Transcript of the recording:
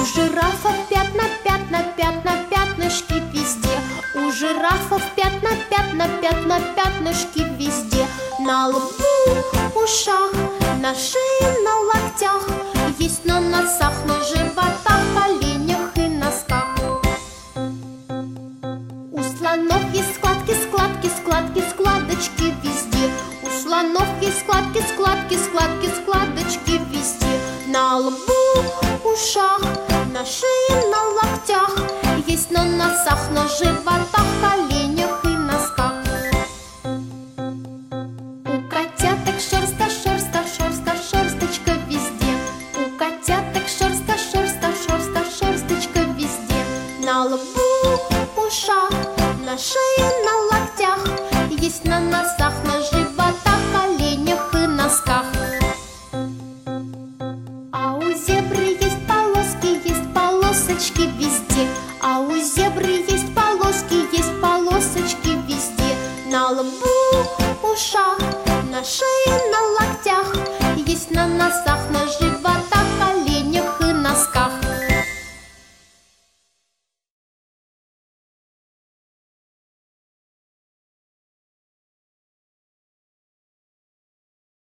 жирафов пятна, пятна, пятна, пятнышки везде. У жирафов пятна, пятна, пятна, пятнышки везде. На лбу, ушах, на шее, на локтях. Есть на носах, на животах, коленях и носках. У слонов есть складки, складки, складки, складочки везде. У слонов есть складки, складки, складки, складочки везде. На лбу, ушах, на шее, на локтях. Есть на носах, на животах, коленях и носках. У котяток шерста, шерста, шерста, шерсточка везде. У котяток шерста, шерста, шерста, шерсточка везде. На лбу, ушах, на шее, на локтях. Есть на носах, на животах, коленях и носках. А у зебры есть полосочки везде. А у зебры есть полосочки везде. На лбу, ушах, на шее, на локтях. Есть на носах, на животах.